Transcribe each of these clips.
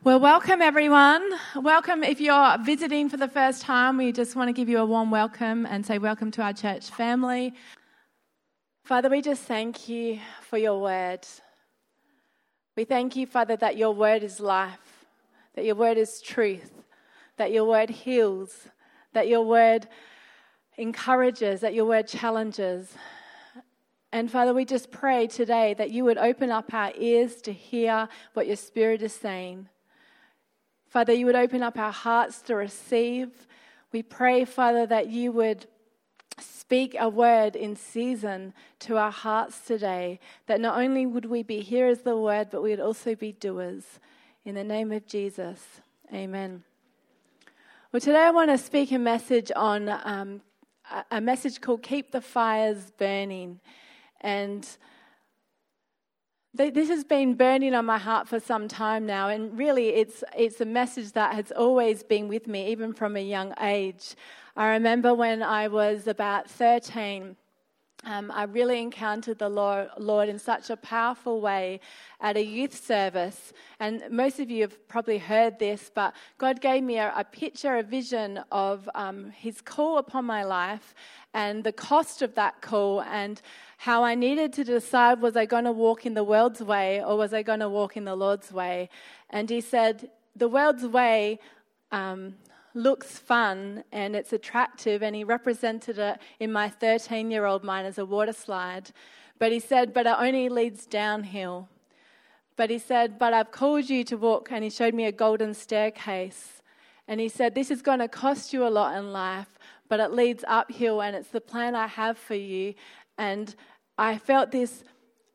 Well, welcome everyone. Welcome if you're visiting for the first time. We just want to give you a warm welcome and say welcome to our church family. Father, we just thank you for your word. We thank you, Father, that your word is life, that your word is truth, that your word heals, that your word encourages, that your word challenges. And Father, we just pray today that you would open up our ears to hear what your Spirit is saying. Father, you would open up our hearts to receive. We pray, Father, that you would speak a word in season to our hearts today, that not only would we be hearers of the word, but we would also be doers. In the name of Jesus, amen. Well, today I want to speak a message on a message called Keep the Fires Burning. And this has been burning on my heart for some time now, and really it's a message that has always been with me, even from a young age. I remember when I was about 13, I really encountered the Lord in such a powerful way at a youth service. And most of you have probably heard this, but God gave me a picture, a vision of his call upon my life and the cost of that call, and how I needed to decide, was I going to walk in the world's way or was I going to walk in the Lord's way? And he said, the world's way looks fun and it's attractive, and he represented it in my 13-year-old mind as a water slide. But he said, but it only leads downhill. But he said, but I've called you to walk, and he showed me a golden staircase. And he said, this is going to cost you a lot in life, but it leads uphill, and it's the plan I have for you. And I felt this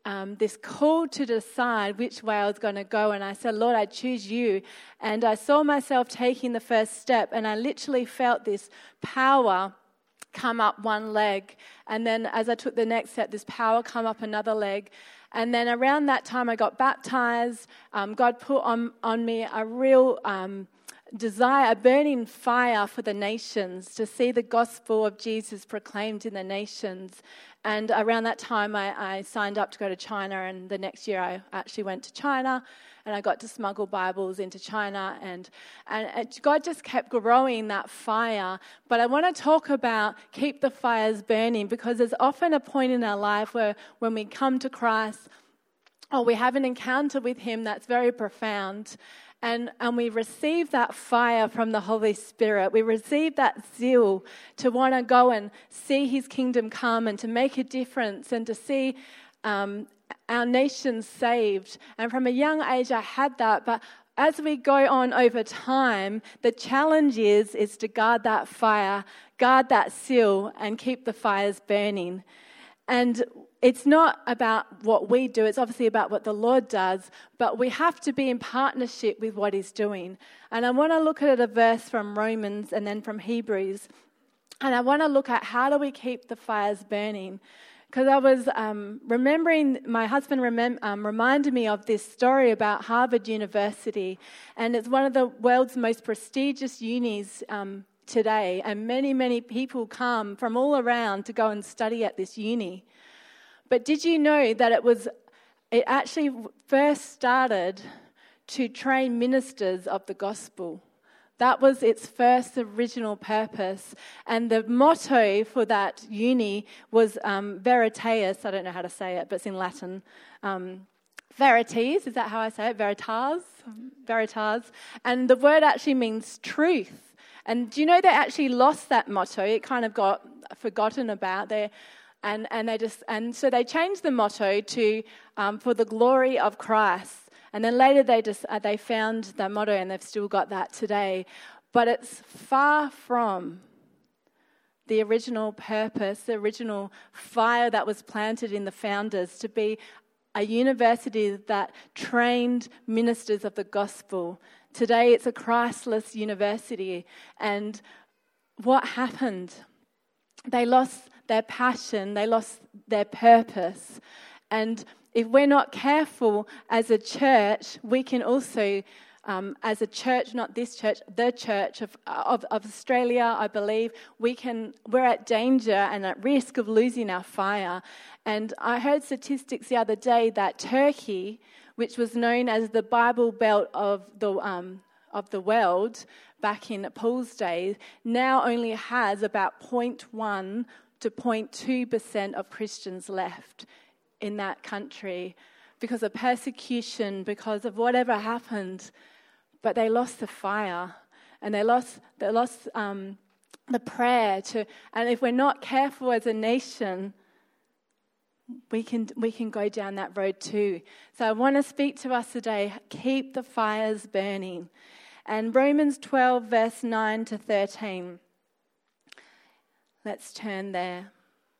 call to decide which way I was going to go. And I said, Lord, I choose you. And I saw myself taking the first step, and I literally felt this power come up one leg. And then as I took the next step, this power come up another leg. And then around that time, I got baptized. God put on me a real desire, a burning fire for the nations, to see the gospel of Jesus proclaimed in the nations. And around that time, I signed up to go to China, and the next year I actually went to China, and I got to smuggle Bibles into China, and God just kept growing that fire. But I want to talk about keep the fires burning, because there's often a point in our life where when we come to Christ, or we have an encounter with him that's very profound, and we receive that fire from the Holy Spirit. We receive that zeal to want to go and see his kingdom come and to make a difference and to see our nation saved. And from a young age I had that, but as we go on over time, the challenge is to guard that fire, guard that zeal, and keep the fires burning. And it's not about what we do, it's obviously about what the Lord does, but we have to be in partnership with what he's doing. And I want to look at a verse from Romans and then from Hebrews, and I want to look at how do we keep the fires burning. Because I was remembering, my husband reminded me of this story about Harvard University, and it's one of the world's most prestigious unis today, and many, many people come from all around to go and study at this uni. But did you know that it actually first started to train ministers of the gospel? That was its first original purpose. And the motto for that uni was Veritatis. I don't know how to say it, but it's in Latin. Veritas, is that how I say it? Veritas? Veritas. And the word actually means truth. And do you know they actually lost that motto? It kind of got forgotten about there. And so they changed the motto to for the glory of Christ. And then later they found that motto, and they've still got that today. But it's far from the original purpose, the original fire that was planted in the founders to be a university that trained ministers of the gospel. Today it's a Christless university. And what happened? They lost their passion, they lost their purpose. And if we're not careful as a church, we can also, as a church, not this church, the church of Australia, I believe, we're at danger and at risk of losing our fire. And I heard statistics the other day that Turkey which was known as the Bible Belt of the world back in Paul's days, now only has about 0.1 to 0.2% of Christians left in that country because of persecution, because of whatever happened. But they lost the fire, and they lost the prayer to. And if we're not careful as a nation, we can go down that road too. So I want to speak to us today. Keep the fires burning. And Romans 12, verse 9 to 13. Let's turn there.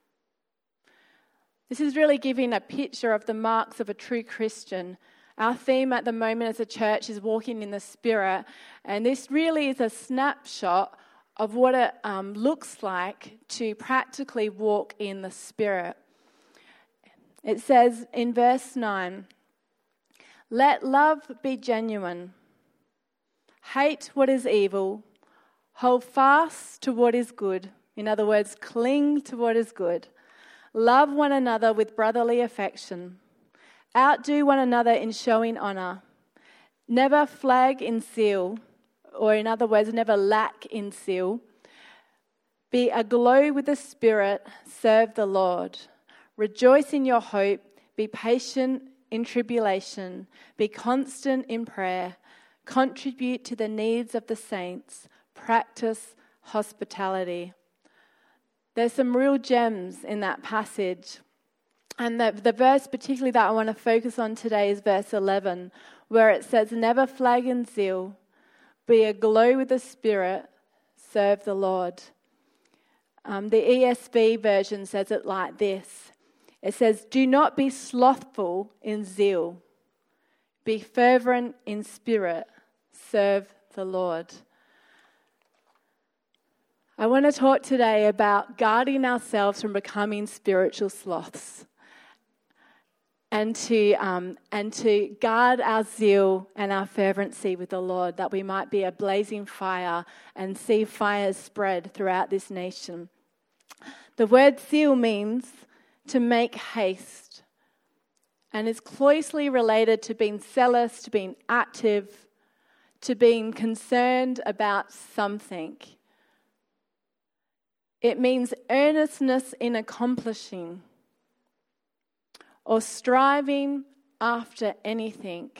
This is really giving a picture of the marks of a true Christian. Our theme at the moment as a church is walking in the Spirit. And this really is a snapshot of what it looks like to practically walk in the Spirit. It says in verse 9, "Let love be genuine. Hate what is evil. Hold fast to what is good." In other words, cling to what is good. "Love one another with brotherly affection. Outdo one another in showing honor. Never flag in zeal," or in other words, never lack in zeal. "Be aglow with the Spirit. Serve the Lord. Rejoice in your hope. Be patient in tribulation. Be constant in prayer. Contribute to the needs of the saints. Practice hospitality." There's some real gems in that passage. And the verse particularly that I want to focus on today is verse 11, where it says, "Never flag in zeal. Be aglow with the Spirit. Serve the Lord." The ESV version says it like this. It says, "Do not be slothful in zeal. Be fervent in spirit. Serve the Lord." I want to talk today about guarding ourselves from becoming spiritual sloths, and to guard our zeal and our fervency with the Lord, that we might be a blazing fire and see fires spread throughout this nation. The word zeal means to make haste, and is closely related to being zealous, to being active, to being concerned about something. It means earnestness in accomplishing or striving after anything.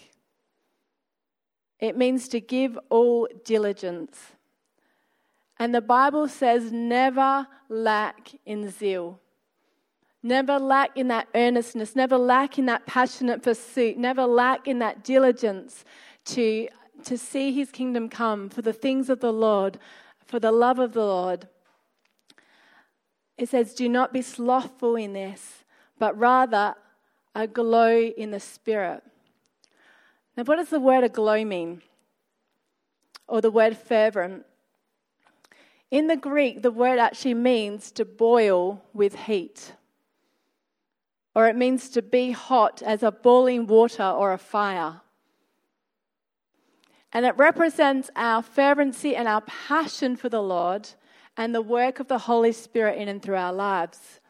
It means to give all diligence. And the Bible says never lack in zeal. Never lack in that earnestness, never lack in that passionate pursuit, never lack in that diligence to see his kingdom come, for the things of the Lord, for the love of the Lord. It says, "Do not be slothful in this, but rather aglow in the Spirit." Now, what does the word aglow mean? Or the word fervent? In the Greek, the word actually means to boil with heat. Or it means to be hot as a boiling water or a fire. And it represents our fervency and our passion for the Lord and the work of the Holy Spirit in and through our lives.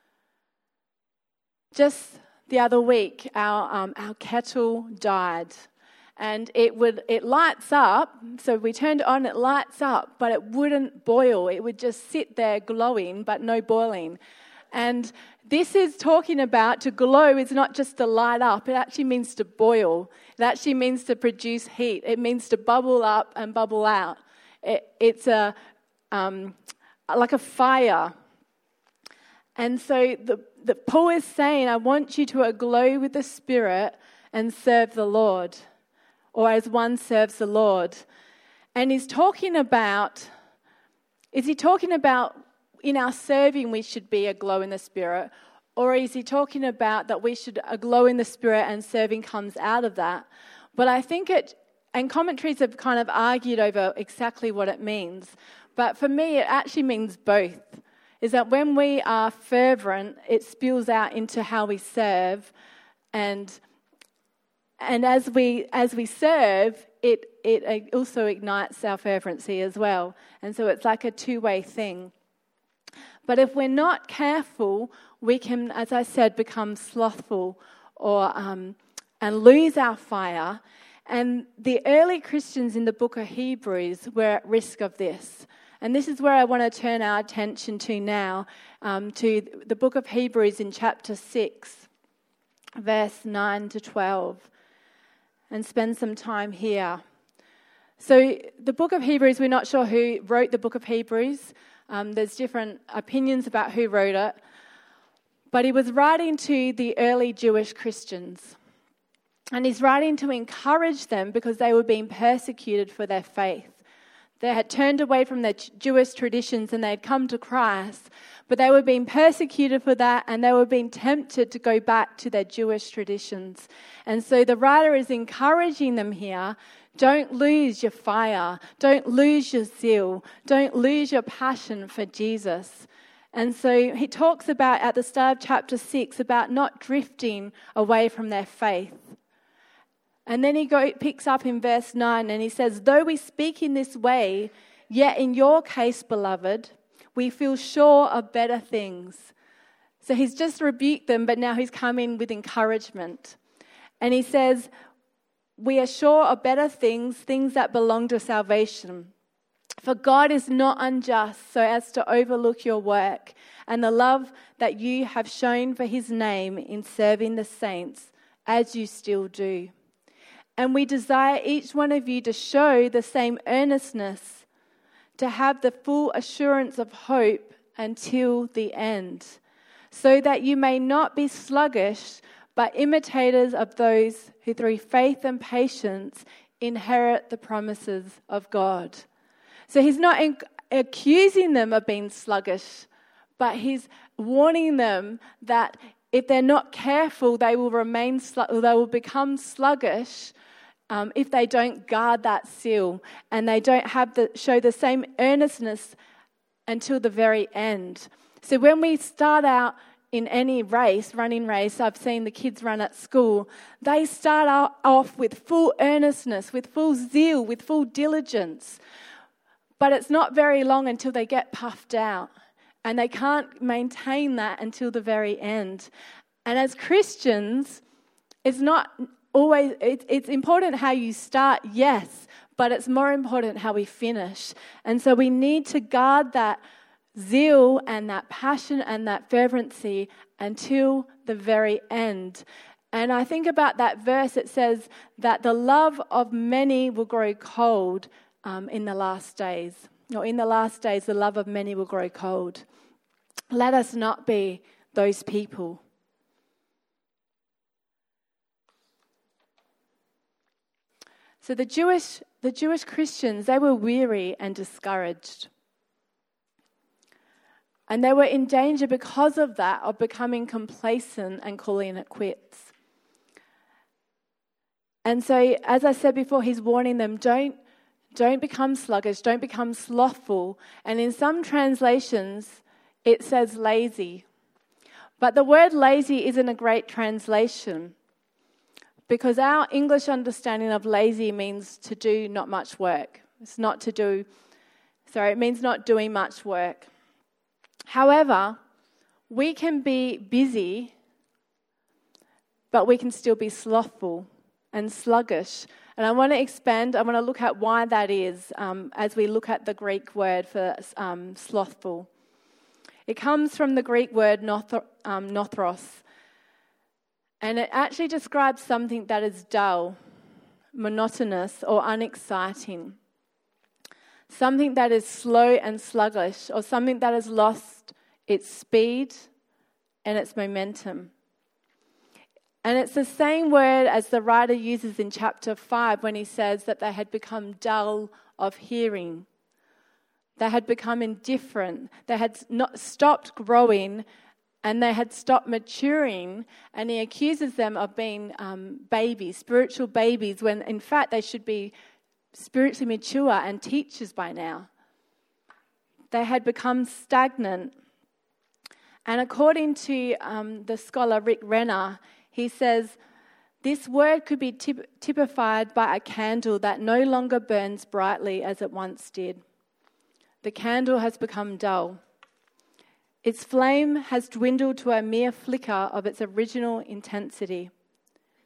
Just the other week, our kettle died, and it lights up. So we turned it on, it lights up, but it wouldn't boil. It would just sit there glowing, but no boiling. And this is talking about to glow is not just to light up. It actually means to boil. It actually means to produce heat. It means to bubble up and bubble out. It's like a fire. And so the Paul is saying, I want you to aglow with the Spirit and serve the Lord, or as one serves the Lord. And he's talking about, is he talking about in our serving we should be aglow in the Spirit, or is he talking about that we should aglow in the Spirit and serving comes out of that? But I think and commentaries have kind of argued over exactly what it means. But for me, it actually means both. Is that when we are fervent, it spills out into how we serve, and as we serve, it also ignites our fervency as well. And so it's like a two-way thing. But if we're not careful, we can, as I said, become slothful or and lose our fire. And the early Christians in the book of Hebrews were at risk of this. And this is where I want to turn our attention to now, to the book of Hebrews in chapter 6, verse 9 to 12, and spend some time here. So the book of Hebrews, we're not sure who wrote the book of Hebrews. There's different opinions about who wrote it. But he was writing to the early Jewish Christians. And he's writing to encourage them because they were being persecuted for their faith. They had turned away from their Jewish traditions and they had come to Christ, but they were being persecuted for that and they were being tempted to go back to their Jewish traditions. And so the writer is encouraging them here, don't lose your fire, don't lose your zeal, don't lose your passion for Jesus. And so he talks about, at the start of chapter 6, about not drifting away from their faith. And then he picks up in verse 9 and he says, though we speak in this way, yet in your case, beloved, we feel sure of better things. So he's just rebuked them, but now he's coming with encouragement. And he says, we are sure of better things, things that belong to salvation. For God is not unjust so as to overlook your work and the love that you have shown for his name in serving the saints, as you still do. And we desire each one of you to show the same earnestness, to have the full assurance of hope until the end, so that you may not be sluggish, but imitators of those who through faith and patience inherit the promises of God. So he's not accusing them of being sluggish, but he's warning them that if they're not careful, they will become sluggish if they don't guard that seal and they don't show the same earnestness until the very end. So when we start out in any running race, I've seen the kids run at school, they start off with full earnestness, with full zeal, with full diligence. But it's not very long until they get puffed out. And they can't maintain that until the very end. And as Christians, it's not always, it's important how you start, yes, but it's more important how we finish. And so we need to guard that zeal and that passion and that fervency until the very end. And I think about that verse, it says that the love of many will grow cold in the last days. Or in the last days, the love of many will grow cold. Let us not be those people. So the Jewish Christians, they were weary and discouraged. And they were in danger because of that, of becoming complacent and calling it quits. And so, as I said before, he's warning them, don't become sluggish, don't become slothful. And in some translations, it says lazy. But the word lazy isn't a great translation, because our English understanding of lazy means to do not much work. It means not doing much work. However, we can be busy, but we can still be slothful and sluggish. And I want to look at why that is as we look at the Greek word for slothful. It comes from the Greek word nothros, and it actually describes something that is dull, monotonous, or unexciting. Something that is slow and sluggish, or something that has lost its speed and its momentum. And it's the same word as the writer uses in chapter 5 when he says that they had become dull of hearing. They had become indifferent. They had not stopped growing and they had stopped maturing. And he accuses them of being babies, spiritual babies, when in fact they should be spiritually mature and teachers by now. They had become stagnant. And according to the scholar Rick Renner, he says, this word could be typified by a candle that no longer burns brightly as it once did. The candle has become dull. Its flame has dwindled to a mere flicker of its original intensity.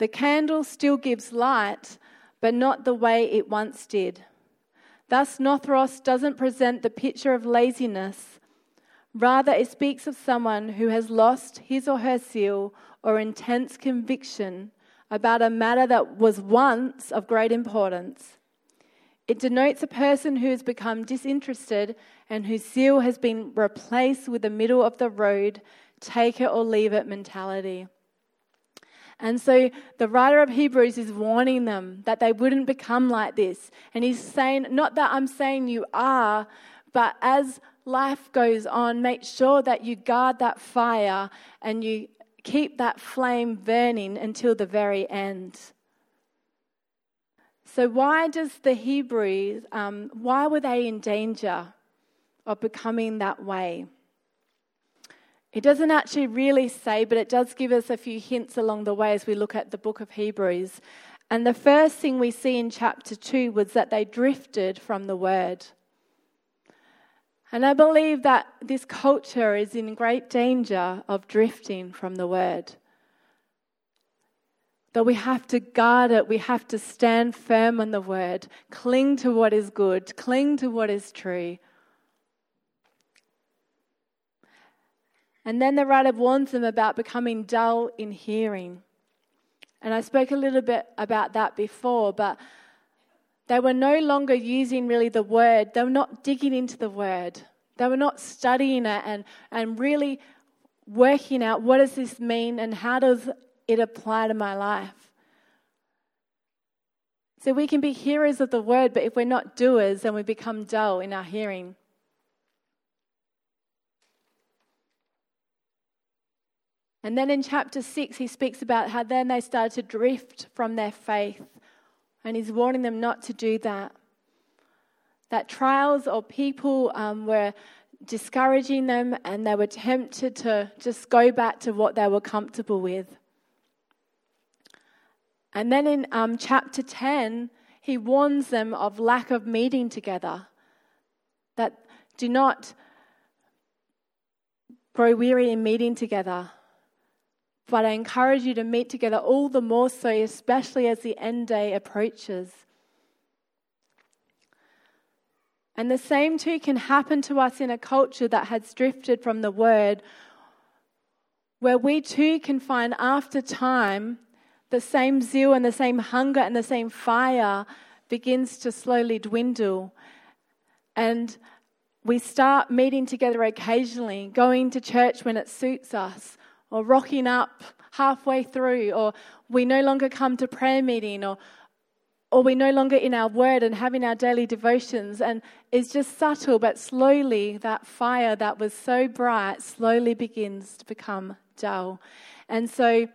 The candle still gives light, but not the way it once did. Thus, Nothros doesn't present the picture of laziness. Rather, it speaks of someone who has lost his or her zeal or intense conviction about a matter that was once of great importance. It denotes a person who has become disinterested and whose zeal has been replaced with a middle of the road, take it or leave it mentality. And so the writer of Hebrews is warning them that they wouldn't become like this. And he's saying, not that I'm saying you are, but as life goes on, make sure that you guard that fire and you keep that flame burning until the very end. So why does the Hebrews, why were they in danger of becoming that way? It doesn't actually really say, but it does give us a few hints along the way as we look at the book of Hebrews. And the first thing we see in chapter 2 was that they drifted from the word. And I believe that this culture is in great danger of drifting from the word. That we have to guard it, we have to stand firm on the word, cling to what is good, cling to what is true. And then the writer warns them about becoming dull in hearing. And I spoke a little bit about that before, but they were no longer using really the word. They were not digging into the word. They were not studying it and really working out what does this mean and how does it apply to my life. So we can be hearers of the word, but if we're not doers, then we become dull in our hearing. And then in chapter 6, he speaks about how then they started to drift from their faith. And he's warning them not to do that. That trials or people were discouraging them and they were tempted to just go back to what they were comfortable with. And then in chapter 10, he warns them of lack of meeting together. That do not grow weary in meeting together. But I encourage you to meet together all the more so, especially as the end day approaches. And the same too can happen to us in a culture that has drifted from the word, where we too can find after time the same zeal and the same hunger and the same fire begins to slowly dwindle. And we start meeting together occasionally, going to church when it suits us, or rocking up halfway through, or we no longer come to prayer meeting, or we no longer in our word and having our daily devotions. And it's just subtle, but slowly that fire that was so bright slowly begins to become dull. And so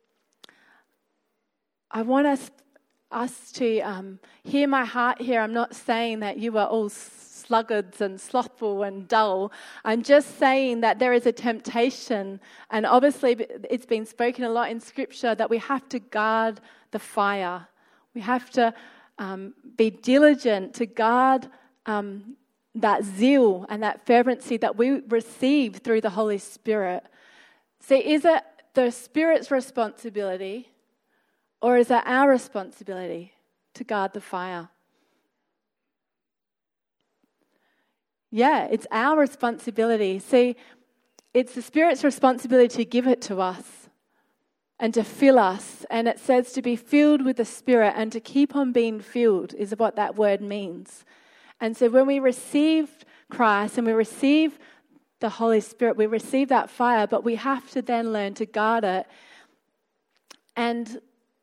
I want us to hear my heart here. I'm not saying that you are all sluggards and slothful and dull. I'm just saying that there is a temptation, and obviously it's been spoken a lot in Scripture, that we have to guard the fire. We have to be diligent to guard that zeal and that fervency that we receive through the Holy Spirit. See, is it the Spirit's responsibility or is it our responsibility to guard the fire? Yeah, it's our responsibility. See, it's the Spirit's responsibility to give it to us and to fill us. And it says to be filled with the Spirit and to keep on being filled is what that word means. And so when we receive Christ and we receive the Holy Spirit, we receive that fire, but we have to then learn to guard it. And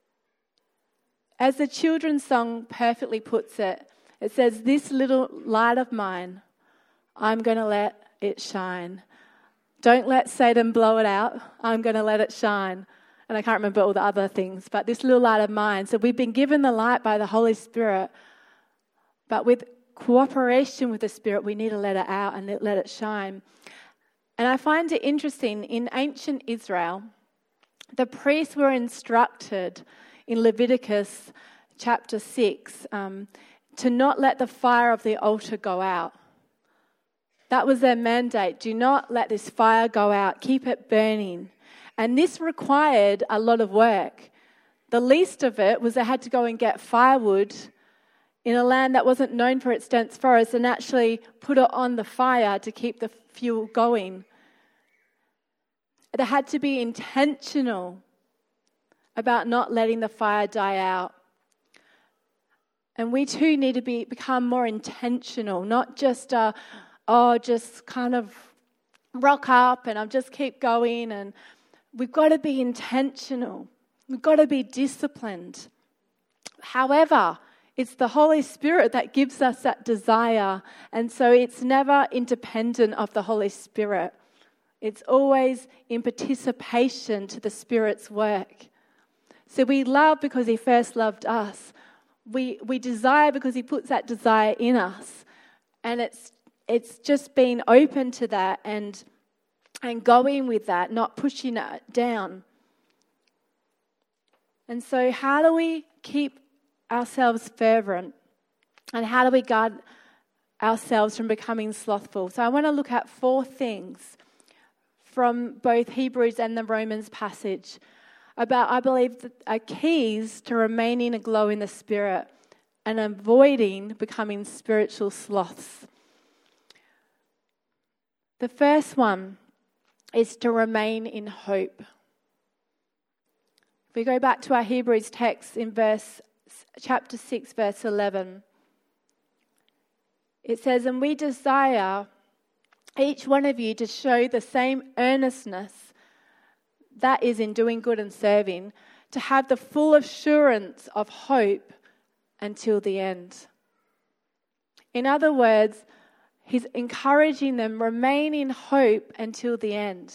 as the children's song perfectly puts it, it says, "This little light of mine, I'm going to let it shine. Don't let Satan blow it out. I'm going to let it shine." And I can't remember all the other things, but this little light of mine. So we've been given the light by the Holy Spirit, but with cooperation with the Spirit, we need to let it out and let it shine. And I find it interesting, in ancient Israel, the priests were instructed in Leviticus chapter 6 to not let the fire of the altar go out. That was their mandate. Do not let this fire go out. Keep it burning. And this required a lot of work. The least of it was they had to go and get firewood in a land that wasn't known for its dense forests and actually put it on the fire to keep the fuel going. They had to be intentional about not letting the fire die out. And we too need to become more intentional, not just, just kind of rock up and I'll just keep going. And we've got to be intentional. We've got to be disciplined. However, it's the Holy Spirit that gives us that desire. And so it's never independent of the Holy Spirit. It's always in participation to the Spirit's work. So we love because He first loved us. We desire because He puts that desire in us. And it's just being open to that and going with that, not pushing it down. And so how do we keep ourselves fervent? And how do we guard ourselves from becoming slothful? So I want to look at 4 things from both Hebrews and the Romans passage about, I believe, are keys to remaining aglow in the Spirit and avoiding becoming spiritual sloths. The first one is to remain in hope. If we go back to our Hebrews text in chapter 6, verse 11, it says, "And we desire each one of you to show the same earnestness that is in doing good and serving, to have the full assurance of hope until the end." In other words, He's encouraging them, remain in hope until the end.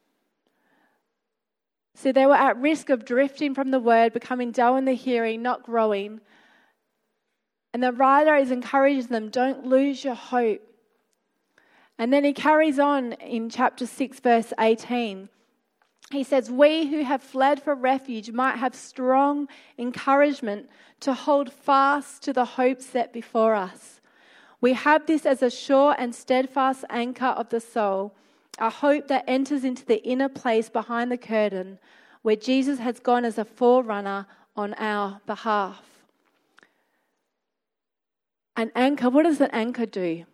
So they were at risk of drifting from the word, becoming dull in the hearing, not growing. And the writer is encouraging them, don't lose your hope. And then he carries on in chapter 6, verse 18. He says, "We who have fled for refuge might have strong encouragement to hold fast to the hope set before us. We have this as a sure and steadfast anchor of the soul, a hope that enters into the inner place behind the curtain, where Jesus has gone as a forerunner on our behalf." An anchor, what does an anchor do?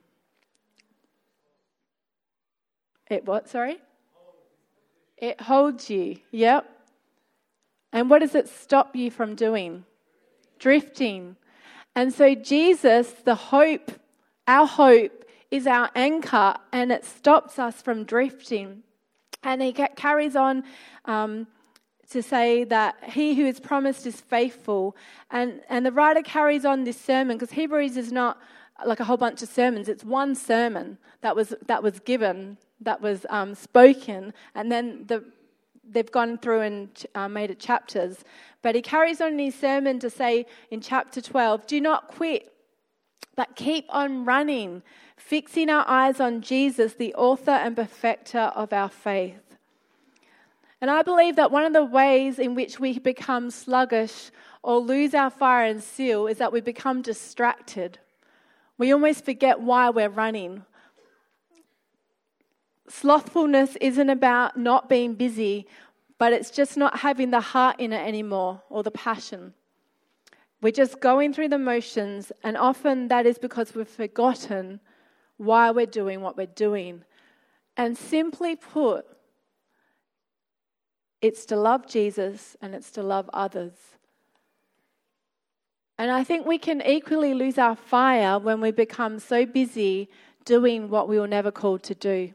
It what, sorry? It holds you, yep. And what does it stop you from doing? Drifting. And so Jesus, the hope, our hope is our anchor, and it stops us from drifting. And he carries on to say that he who is promised is faithful. And the writer carries on this sermon, because Hebrews is not like a whole bunch of sermons. It's one sermon that was given, that was spoken, and then they've gone through and made it chapters. But he carries on in his sermon to say in chapter 12, "Do not quit, but keep on running, fixing our eyes on Jesus, the author and perfecter of our faith." And I believe that one of the ways in which we become sluggish or lose our fire and zeal is that we become distracted. We almost forget why we're running. Slothfulness isn't about not being busy, but it's just not having the heart in it anymore or the passion. We're just going through the motions, and often that is because we've forgotten why we're doing what we're doing. And simply put, it's to love Jesus and it's to love others. And I think we can equally lose our fire when we become so busy doing what we were never called to do.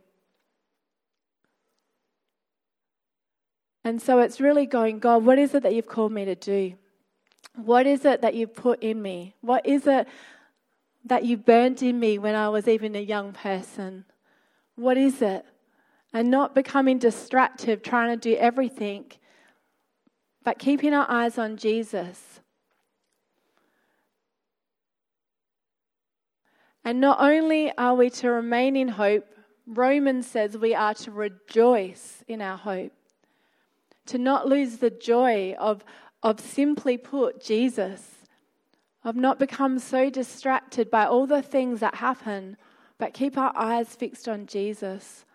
And so it's really going, God, what is it that you've called me to do? What is it that you've put in me? What is it that you burnt in me when I was even a young person? What is it? And not becoming distracted, trying to do everything, but keeping our eyes on Jesus. And not only are we to remain in hope, Romans says we are to rejoice in our hope. To not lose the joy of simply put, Jesus. Of not become so distracted by all the things that happen, but keep our eyes fixed on Jesus.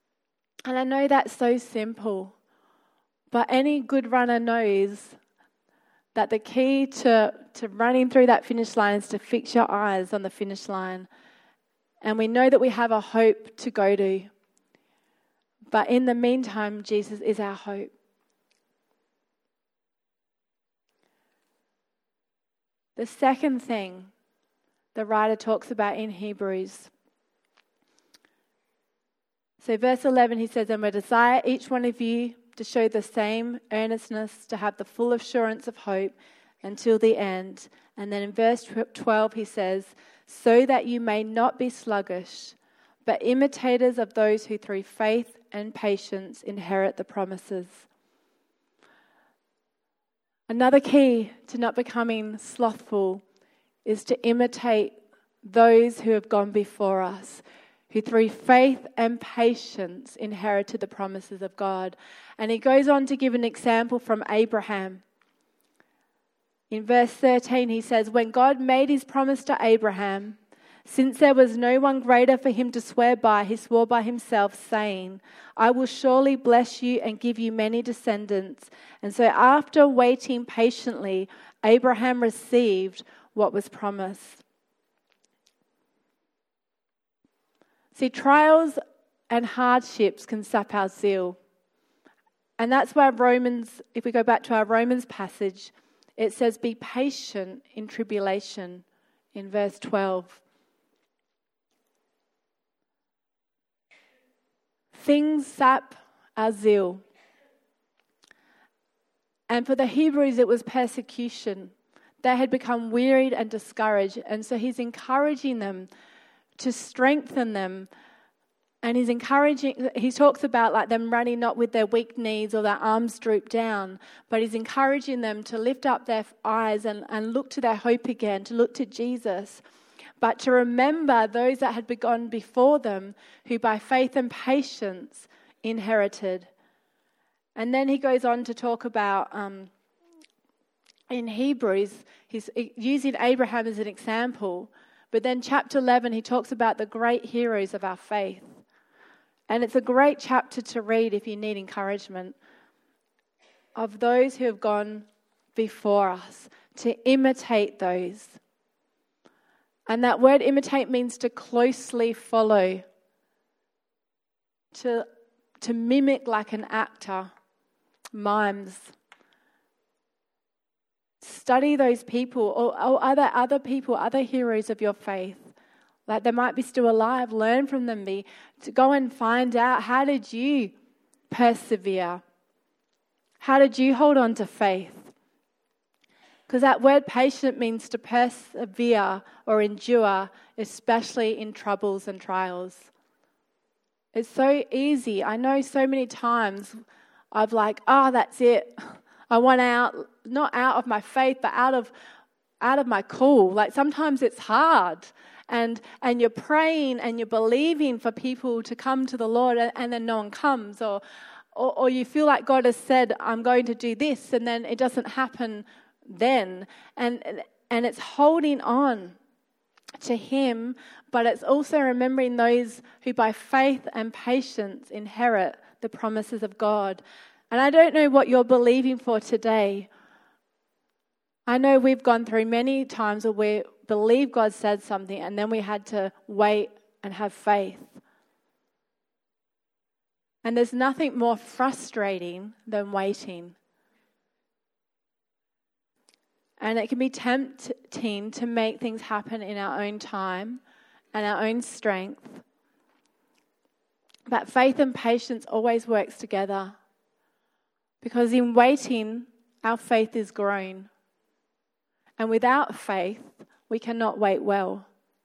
And I know that's so simple, but any good runner knows That the key to running through that finish line is to fix your eyes on the finish line. And we know that we have a hope to go to. But in the meantime, Jesus is our hope. The second thing the writer talks about in Hebrews. So verse 11, he says, "And we desire each one of you to show the same earnestness, to have the full assurance of hope until the end." And then in verse 12, he says, "So that you may not be sluggish, but imitators of those who through faith and patience inherit the promises." Another key to not becoming slothful is to imitate those who have gone before us, who through faith and patience inherited the promises of God. And he goes on to give an example from Abraham. In verse 13, he says, "When God made his promise to Abraham, since there was no one greater for him to swear by, he swore by himself, saying, 'I will surely bless you and give you many descendants.' And so after waiting patiently, Abraham received what was promised." See, trials and hardships can sap our zeal. And that's why Romans, if we go back to our Romans passage, it says, "Be patient in tribulation," in verse 12. Things sap our zeal. And for the Hebrews, it was persecution. They had become wearied and discouraged. And so he's encouraging them to strengthen them. And he talks about like them running not with their weak knees or their arms drooped down, but he's encouraging them to lift up their eyes and look to their hope again, to look to Jesus. But to remember those that had begun before them, who by faith and patience inherited. And then he goes on to talk about, in Hebrews, he's using Abraham as an example. But then chapter 11, he talks about the great heroes of our faith. And it's a great chapter to read if you need encouragement, of those who have gone before us, to imitate those. And that word imitate means to closely follow, to mimic like an actor, mimes. Study those people or other people, other heroes of your faith. Like they might be still alive, learn from them. To go and find out, how did you persevere? How did you hold on to faith? Because that word patient means to persevere or endure, especially in troubles and trials. It's so easy. I know so many times I've like, that's it. I want out, not out of my faith, but out of my call. Like sometimes it's hard. And you're praying and you're believing for people to come to the Lord, and then no one comes. Or you feel like God has said, I'm going to do this, and then it doesn't happen then. And it's holding on to Him, but it's also remembering those who by faith and patience inherit the promises of God. And I don't know what you're believing for today. I know we've gone through many times where we believe God said something and then we had to wait and have faith. And there's nothing more frustrating than waiting. And it can be tempting to make things happen in our own time and our own strength. But faith and patience always works together. Because in waiting, our faith is grown. And without faith, we cannot wait well.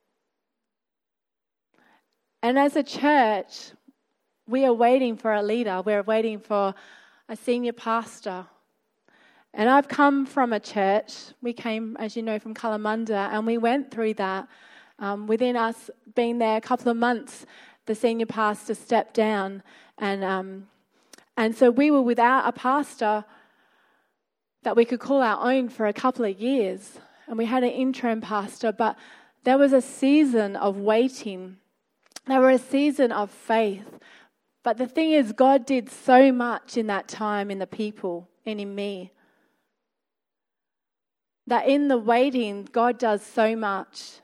And as a church, we are waiting for a leader. We're waiting for a senior pastor. And I've come from a church. We came, as you know, from Kalamunda, and we went through that. Within us being there a couple of months, the senior pastor stepped down. And so we were without a pastor that we could call our own for a couple of years. And we had an interim pastor, but there was a season of waiting. There was a season of faith. But the thing is, God did so much in that time in the people and in me. that in the waiting, God does so much.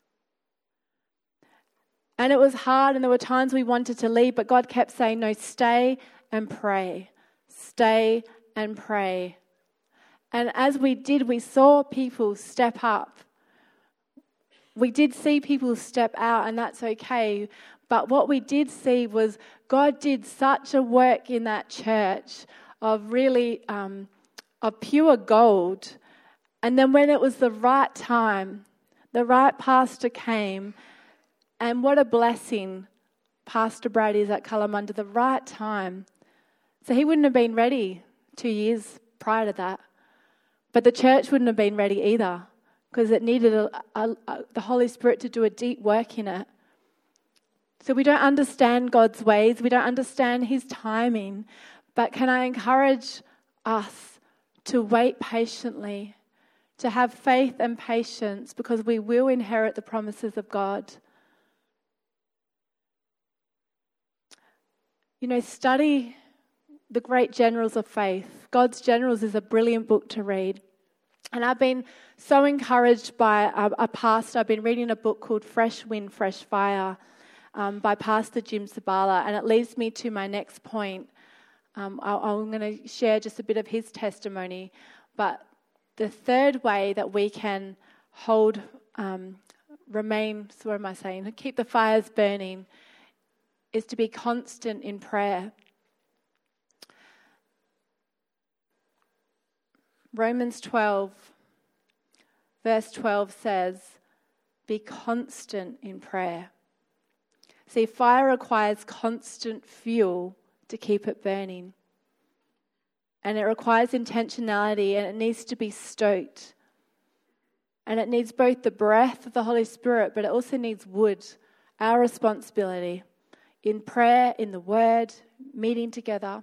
And it was hard, and there were times we wanted to leave, but God kept saying, no, stay and pray. Stay and pray. And as we did, we saw people step up. We did see people step out, and that's okay. But what we did see was God did such a work in that church of really of pure gold. And then when it was the right time, the right pastor came, and what a blessing Pastor Brad is at Kalamunda, the right time. So he wouldn't have been ready 2 years prior to that. But the church wouldn't have been ready either, because it needed the Holy Spirit to do a deep work in it. So we don't understand God's ways, we don't understand His timing, but can I encourage us to wait patiently, to have faith and patience, because we will inherit the promises of God. You know, study the great generals of faith. God's Generals is a brilliant book to read. And I've been so encouraged by a pastor. I've been reading a book called Fresh Wind, Fresh Fire by Pastor Jim Sabala. And it leads me to my next point. I'm going to share just a bit of his testimony. But the third way that we can keep the fires burning, is to be constant in prayer. Romans 12, verse 12 says, be constant in prayer. See, fire requires constant fuel to keep it burning. And it requires intentionality, and it needs to be stoked. And it needs both the breath of the Holy Spirit, but it also needs wood, our responsibility, in prayer, in the Word, meeting together.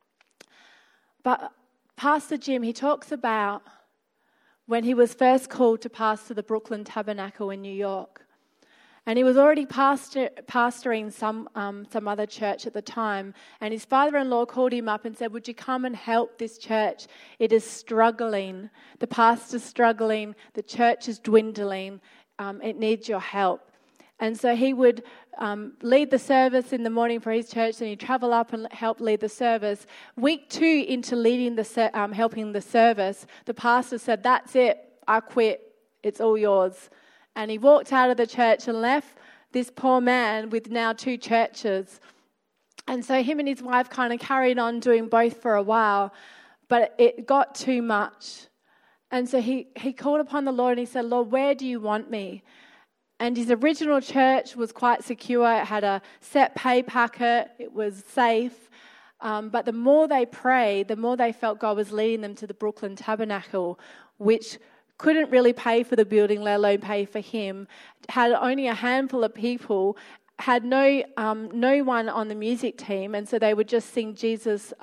But Pastor Jim, he talks about when he was first called to pastor the Brooklyn Tabernacle in New York. And he was already pastoring some other church at the time. And his father-in-law called him up and said, would you come and help this church? It is struggling. The pastor's struggling. The church is dwindling. It needs your help. And so he would lead the service in the morning for his church, and he'd travel up and help lead the service. Week 2 into leading helping the service, the pastor said, that's it, I quit, it's all yours. And he walked out of the church and left this poor man with now 2 churches. And so him and his wife kind of carried on doing both for a while, but it got too much. And so he called upon the Lord and he said, Lord, where do you want me? And his original church was quite secure. It had a set pay packet. It was safe. But the more they prayed, the more they felt God was leading them to the Brooklyn Tabernacle, which couldn't really pay for the building, let alone pay for him, had only a handful of people, had no one on the music team, and so they would just sing Jesus,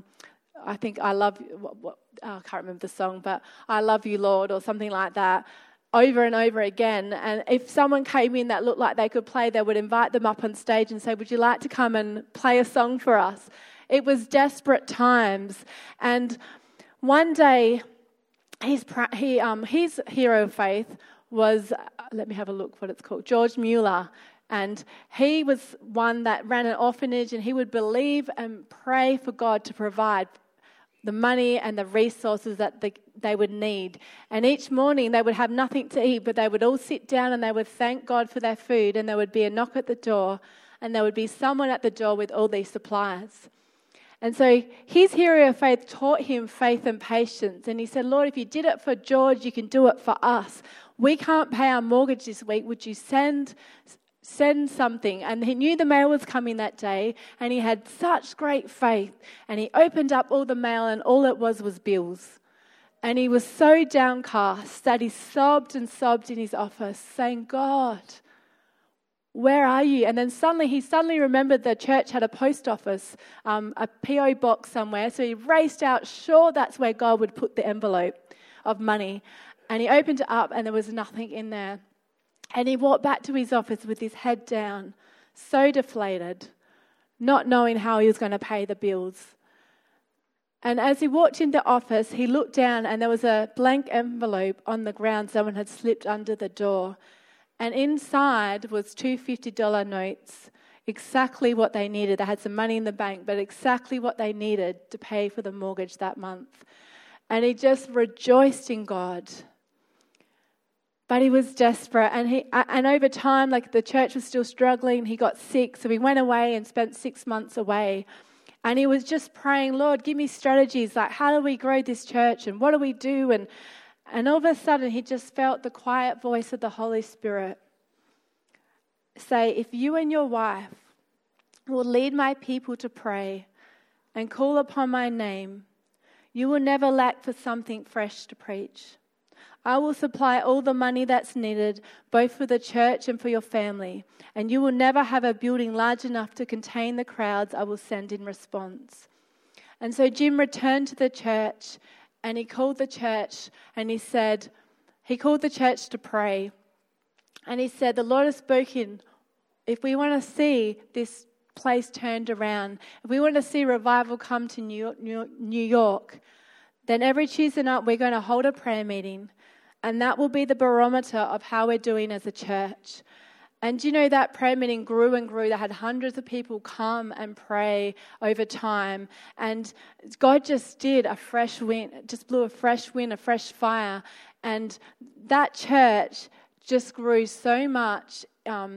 I think I love, I can't remember the song, but I love you, Lord, or something like that, over and over again. And if someone came in that looked like they could play, they would invite them up on stage and say, would you like to come and play a song for us? It was desperate times. And one day, his hero of faith was, let me have a look what it's called, George Mueller. And he was one that ran an orphanage, and he would believe and pray for God to provide the money and the resources that they would need. And each morning they would have nothing to eat, but they would all sit down and they would thank God for their food, and there would be a knock at the door, and there would be someone at the door with all these supplies. And so his hero of faith taught him faith and patience. And he said, Lord, if you did it for George, you can do it for us. We can't pay our mortgage this week. Would you send something? And he knew the mail was coming that day, and he had such great faith. And he opened up all the mail, and all it was bills. And he was so downcast that he sobbed and sobbed in his office, saying, God, where are you? And then he suddenly remembered the church had a post office, a P.O. box somewhere. So he raced out, sure that's where God would put the envelope of money. And he opened it up, and there was nothing in there. And he walked back to his office with his head down, so deflated, not knowing how he was going to pay the bills. And as he walked into the office, he looked down and there was a blank envelope on the ground someone had slipped under the door. And inside was two $50 notes, exactly what they needed. They had some money in the bank, but exactly what they needed to pay for the mortgage that month. And he just rejoiced in God. But he was desperate, and over time, like the church was still struggling. He got sick, so he went away and spent 6 months away. And he was just praying, Lord, give me strategies. Like, how do we grow this church, and what do we do? And all of a sudden, he just felt the quiet voice of the Holy Spirit say, if you and your wife will lead my people to pray and call upon my name, you will never lack for something fresh to preach. I will supply all the money that's needed, both for the church and for your family, and you will never have a building large enough to contain the crowds I will send in response. And so Jim returned to the church, and he called the church, and he called the church to pray. And he said, the Lord has spoken. If we want to see this place turned around, if we want to see revival come to New York, then every Tuesday night we're going to hold a prayer meeting. And that will be the barometer of how we're doing as a church. And you know, that prayer meeting grew and grew. They had hundreds of people come and pray over time. And God just did a fresh wind, just blew a fresh wind, a fresh fire. And that church just grew so much,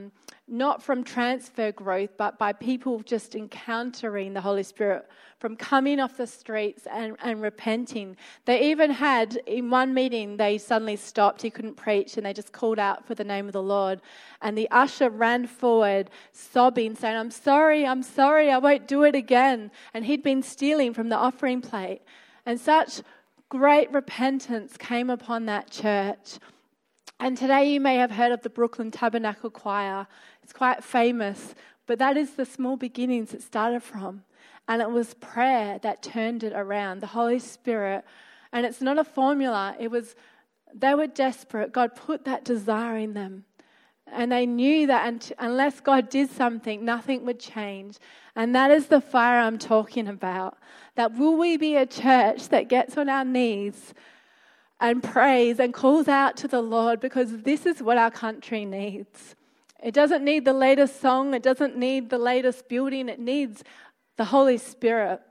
not from transfer growth, but by people just encountering the Holy Spirit, from coming off the streets and repenting. They even had, in one meeting, they suddenly stopped. He couldn't preach, and they just called out for the name of the Lord. And the usher ran forward, sobbing, saying, I'm sorry, I won't do it again. And he'd been stealing from the offering plate. And such great repentance came upon that church. And today you may have heard of the Brooklyn Tabernacle Choir. It's quite famous, but that is the small beginnings it started from. And it was prayer that turned it around, the Holy Spirit. And it's not a formula. They were desperate. God put that desire in them. And they knew that unless God did something, nothing would change. And that is the fire I'm talking about. That will we be a church that gets on our knees and prays and calls out to the Lord, because this is what our country needs. It doesn't need the latest song. It doesn't need the latest building. It needs the Holy Spirit.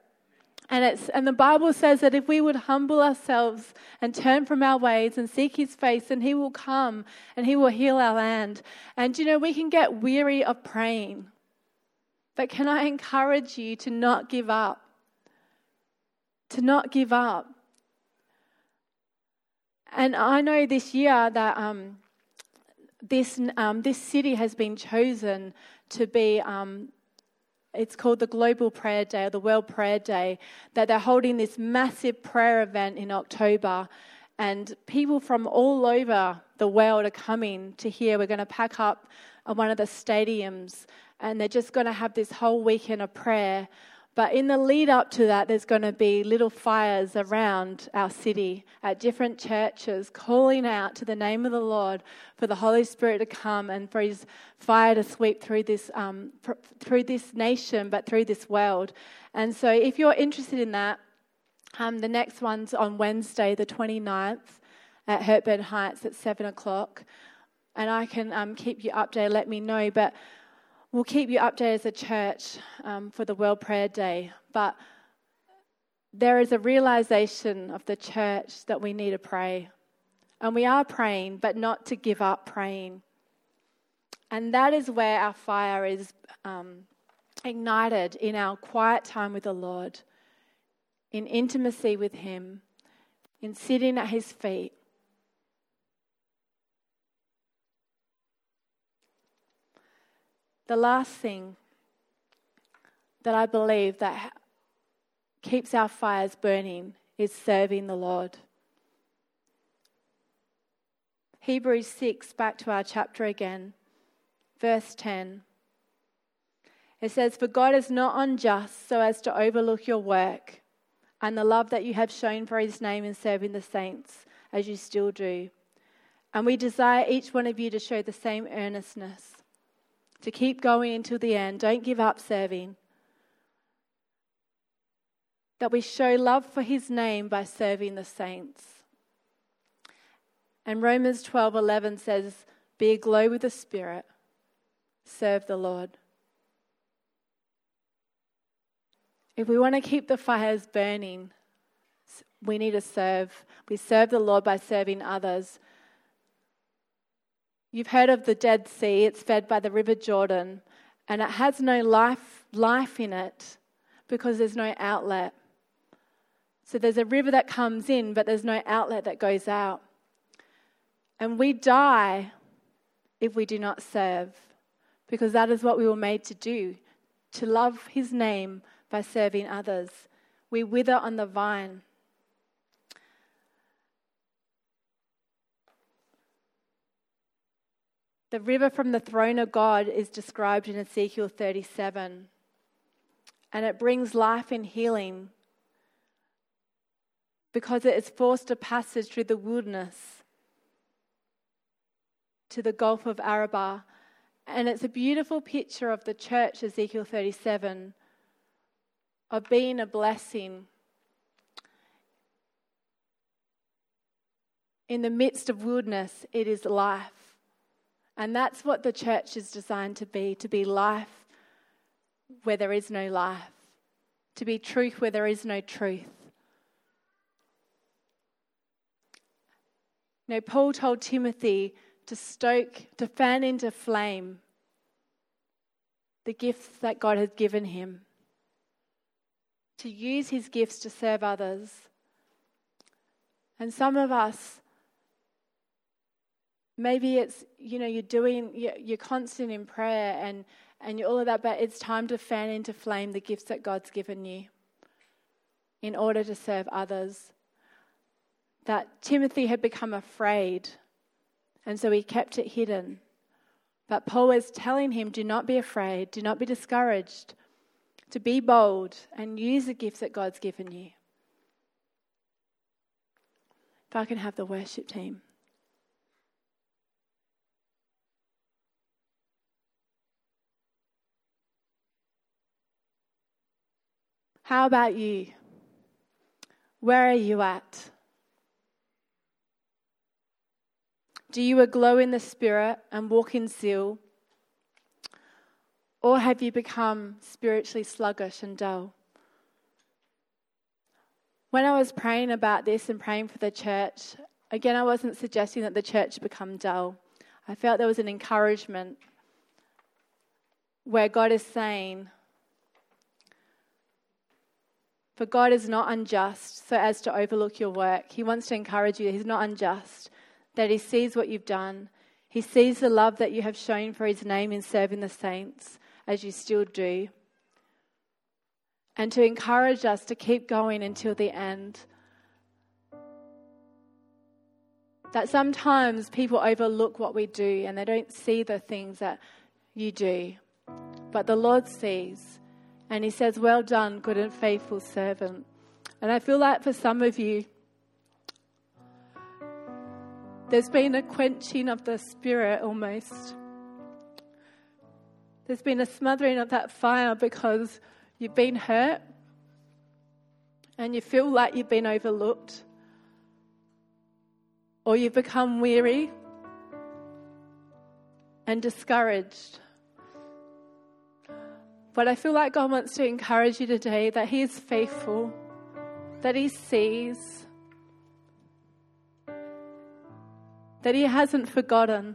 And the Bible says that if we would humble ourselves and turn from our ways and seek His face, then He will come and He will heal our land. And you know, we can get weary of praying. But can I encourage you to not give up? To not give up. And I know this year that this city has been chosen to be, it's called the Global Prayer Day, or the World Prayer Day, that they're holding this massive prayer event in October. And people from all over the world are coming to hear. We're going to pack up one of the stadiums, and they're just going to have this whole weekend of prayer. But in the lead up to that, there's going to be little fires around our city at different churches, calling out to the name of the Lord for the Holy Spirit to come and for His fire to sweep through this nation, but through this world. And so if you're interested in that, the next one's on Wednesday, the 29th, at Hepburn Heights at 7 o'clock. And I can keep you updated, let me know. But we'll keep you updated as a church for the World Prayer Day. But there is a realization of the church that we need to pray. And we are praying, but not to give up praying. And that is where our fire is ignited, in our quiet time with the Lord, in intimacy with Him, in sitting at His feet. The last thing that I believe that keeps our fires burning is serving the Lord. Hebrews 6, back to our chapter again, verse 10. It says, "For God is not unjust so as to overlook your work and the love that you have shown for His name in serving the saints, as you still do. And we desire each one of you to show the same earnestness, to keep going until the end. Don't give up serving. that we show love for his name by serving the saints. And Romans 12:11 says, be aglow with the Spirit, serve the Lord. If we want to keep the fires burning, we need to serve. We serve the Lord by serving others. You've heard of the Dead Sea. It's fed by the River Jordan, and it has no life in it because there's no outlet. So there's a river that comes in, but there's no outlet that goes out. And we die if we do not serve, because that is what we were made to do, to love his name by serving others. We wither on the vine. The river from the throne of God is described in Ezekiel 37, and it brings life and healing because it has forced a passage through the wilderness to the Gulf of Arabah. And it's a beautiful picture of the church, Ezekiel 37, of being a blessing in the midst of wilderness. It is life. And that's what the church is designed to be life where there is no life, to be truth where there is no truth. You know, Paul told Timothy to fan into flame the gifts that God has given him, to use his gifts to serve others. And some of us, maybe it's, you're constant in prayer and you're all of that, but it's time to fan into flame the gifts that God's given you in order to serve others. That Timothy had become afraid, and so he kept it hidden. But Paul was telling him, do not be afraid, do not be discouraged, to be bold and use the gifts that God's given you. If I can have the worship team. How about you? Where are you at? Do you aglow in the Spirit and walk in zeal? Or have you become spiritually sluggish and dull? When I was praying about this and praying for the church, again, I wasn't suggesting that the church become dull. I felt there was an encouragement where God is saying, for God is not unjust so as to overlook your work. He wants to encourage you. He's not unjust, that he sees what you've done. He sees the love that you have shown for his name in serving the saints, as you still do. And to encourage us to keep going until the end. That sometimes people overlook what we do and they don't see the things that you do. But the Lord sees. And he says, well done, good and faithful servant. And I feel like for some of you, there's been a quenching of the Spirit almost. There's been a smothering of that fire because you've been hurt and you feel like you've been overlooked, or you've become weary and discouraged. But I feel like God wants to encourage you today that he is faithful, that he sees, that he hasn't forgotten.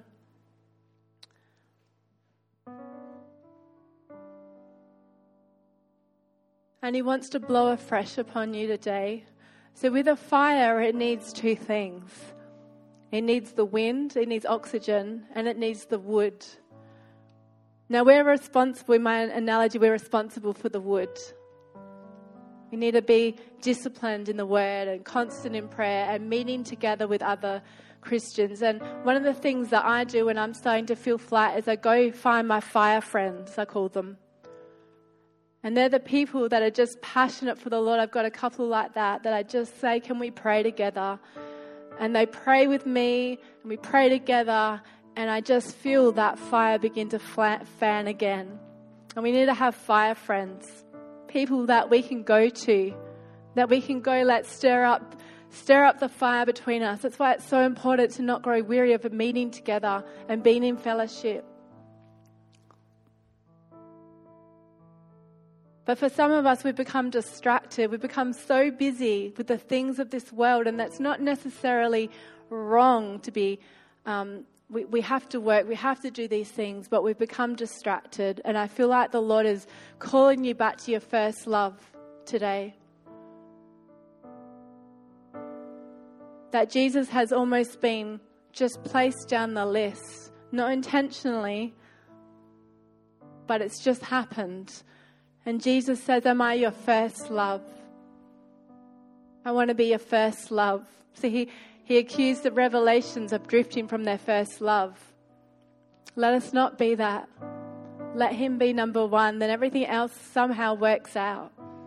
And he wants to blow afresh upon you today. So with a fire, it needs two things. It needs the wind, it needs oxygen, and it needs the wood. Now we're responsible, in my analogy, we're responsible for the wood. We need to be disciplined in the word and constant in prayer and meeting together with other Christians. And one of the things that I do when I'm starting to feel flat is I go find my fire friends, I call them. And they're the people that are just passionate for the Lord. I've got a couple like that I just say, can we pray together? And they pray with me and we pray together. And I just feel that fire begin to fan again. And we need to have fire friends, people that we can go to, That we can go, let's stir up the fire between us. That's why it's so important to not grow weary of meeting together and being in fellowship. But for some of us, we've become distracted. We've become so busy with the things of this world, and that's not necessarily wrong to be. We have to work, we have to do these things, but we've become distracted. And I feel like the Lord is calling you back to your first love today. That Jesus has almost been just placed down the list, not intentionally, but it's just happened. And Jesus says, am I your first love? I want to be your first love. So he accused the Revelations of drifting from their first love. Let us not be that. Let him be number one, then everything else somehow works out.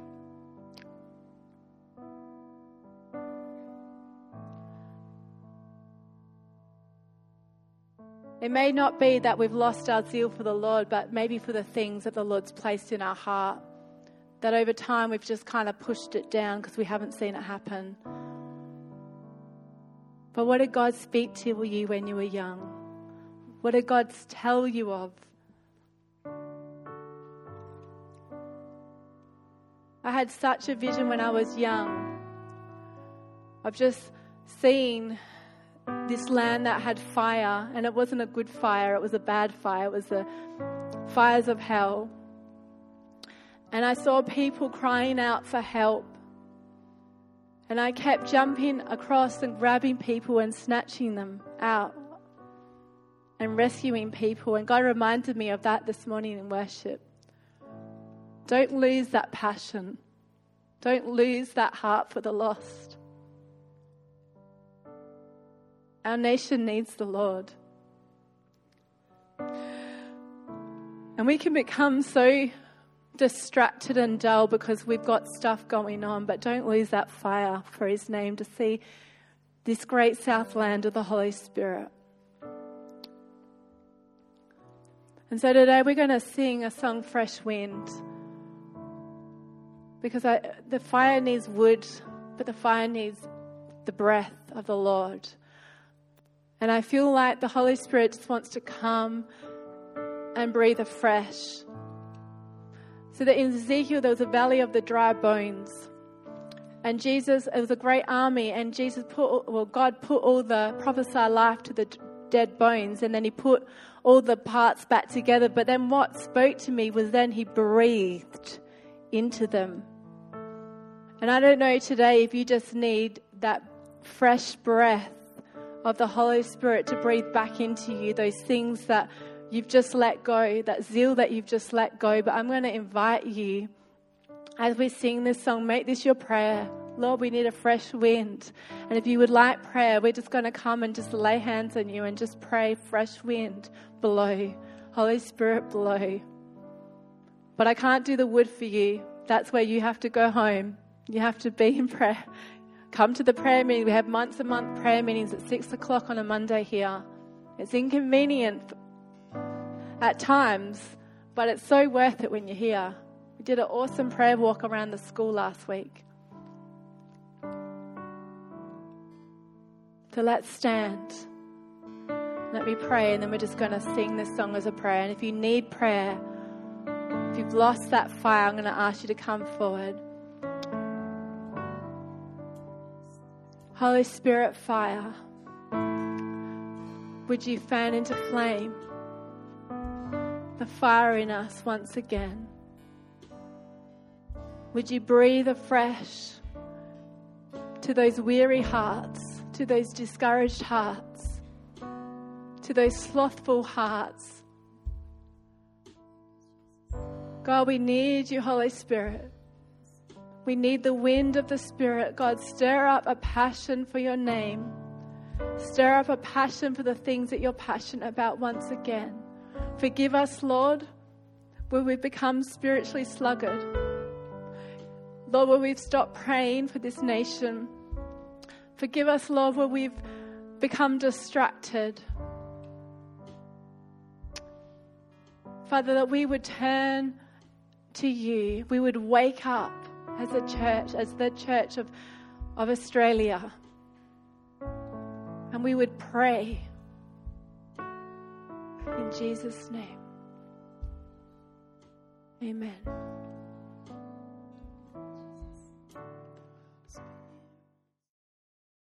It may not be that we've lost our zeal for the Lord, but maybe for the things that the Lord's placed in our heart. That over time we've just kind of pushed it down because we haven't seen it happen. But what did God speak to you when you were young? What did God tell you of? I had such a vision when I was young of just seeing this land that had fire, and it wasn't a good fire, it was a bad fire. It was the fires of hell. And I saw people crying out for help. And I kept jumping across and grabbing people and snatching them out and rescuing people. And God reminded me of that this morning in worship. Don't lose that passion. Don't lose that heart for the lost. Our nation needs the Lord. And we can become so distracted and dull because we've got stuff going on, but don't lose that fire for his name to see this great southland of the Holy Spirit. And so today we're going to sing a song, Fresh Wind, because the fire needs wood, but the fire needs the breath of the Lord. And I feel like the Holy Spirit just wants to come and breathe afresh. So that in Ezekiel, there was a valley of the dry bones. And Jesus, it was a great army, and God put all the prophesied life to the dead bones, and then he put all the parts back together. But then what spoke to me was then he breathed into them. And I don't know today if you just need that fresh breath of the Holy Spirit to breathe back into you, those things that you've just let go, that zeal that you've just let go. But I'm going to invite you, as we sing this song, make this your prayer. Lord, we need a fresh wind. And if you would like prayer, we're just going to come and just lay hands on you and just pray, fresh wind, blow. Holy Spirit, blow. But I can't do the wood for you. That's where you have to go home. You have to be in prayer. Come to the prayer meeting. We have months and month prayer meetings at 6:00 on a Monday here. It's inconvenient at times, but it's so worth it when you're here. We did an awesome prayer walk around the school last week. So let's stand. Let me pray, and then we're just going to sing this song as a prayer. And if you need prayer, if you've lost that fire, I'm going to ask you to come forward. Holy Spirit, fire, would you fan into flame the fire in us once again? Would you breathe afresh to those weary hearts, to those discouraged hearts, to those slothful hearts? God, we need you, Holy Spirit. We need the wind of the Spirit. God, stir up a passion for your name. Stir up a passion for the things that you're passionate about once again. Forgive us, Lord, where we've become spiritually sluggard. Lord, where we've stopped praying for this nation. Forgive us, Lord, where we've become distracted. Father, that we would turn to you. We would wake up as a church, as the church of Australia. And we would pray in Jesus' name. Amen.